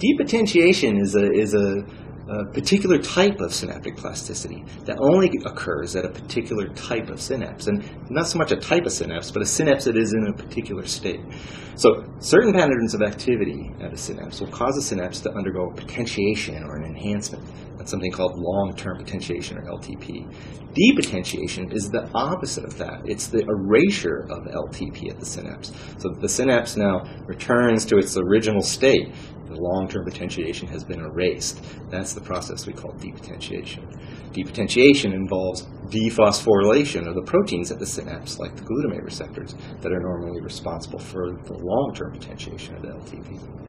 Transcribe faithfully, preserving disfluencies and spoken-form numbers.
Depotentiation is a, is a, a particular type of synaptic plasticity that only occurs at a particular type of synapse. And not so much a type of synapse, but a synapse that is in a particular state. So certain patterns of activity at a synapse will cause a synapse to undergo potentiation or an enhancement. That's something called long-term potentiation, or L T P. Depotentiation is the opposite of that. It's the erasure of L T P at the synapse. So that the synapse now returns to its original state. The long-term potentiation has been erased. That's the process we call depotentiation. Depotentiation involves dephosphorylation of the proteins at the synapse, like the glutamate receptors, that are normally responsible for the long-term potentiation of the L T P.